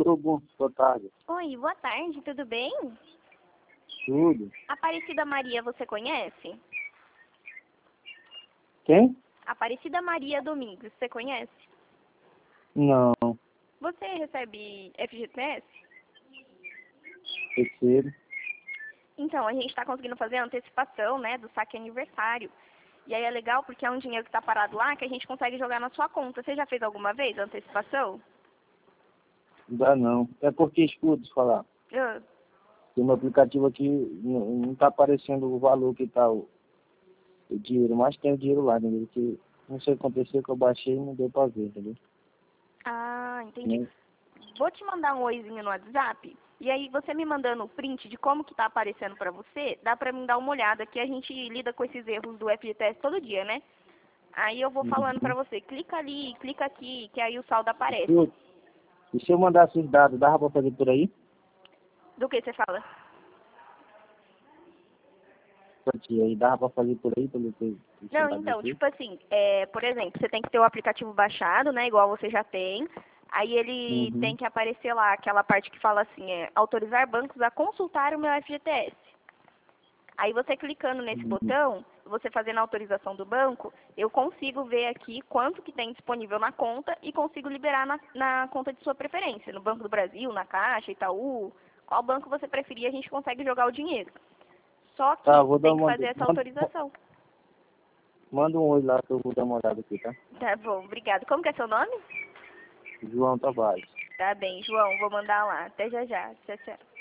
Alô, boa tarde. Oi, boa tarde, tudo bem? Tudo. Aparecida Maria, você conhece? Quem? Aparecida Maria Domingos, você conhece? Não. Você recebe FGTS? Terceiro. Então, a gente está conseguindo fazer a antecipação, né, do saque aniversário. E aí é legal porque é um dinheiro que está parado lá que a gente consegue jogar na sua conta. Você já fez alguma vez a antecipação? Não dá não. É porque, escuta, falar. Ah, Tem um aplicativo aqui, não tá aparecendo o valor que tá o dinheiro, mas tem o dinheiro lá, entendeu? Que não sei o que aconteceu, que eu baixei e não deu pra ver, entendeu? entendi. Né? Vou te mandar um oizinho no WhatsApp. E aí você me mandando o print de como que tá aparecendo pra você, dá pra mim dar uma olhada, que a gente lida com esses erros do FGTS todo dia, né? Aí eu vou falando pra Uhum. você, clica ali, clica aqui, que aí o saldo aparece. Escuta, e se eu mandasse os dados, dava pra fazer por aí? Do que você fala? Pra ti, aí dava pra fazer por aí, pelo que você Não, tá então, dizendo? tipo assim, por exemplo, você tem que ter o aplicativo baixado, né, igual você já tem. Aí ele Uhum. tem que aparecer lá aquela parte que fala assim, autorizar bancos a consultar o meu FGTS. Aí você clicando nesse Uhum. botão, você fazendo a autorização do banco, eu consigo ver aqui quanto que tem disponível na conta e consigo liberar na conta de sua preferência, no Banco do Brasil, na Caixa, Itaú, qual banco você preferir, a gente consegue jogar o dinheiro. Só Tá, que vou dar tem que uma... fazer essa autorização. Manda um oi lá que eu vou dar uma olhada aqui, tá? Tá bom, obrigada. Como que é seu nome? João Tavares. Tá bem, João, vou mandar lá. Até já já. Tchau, tchau.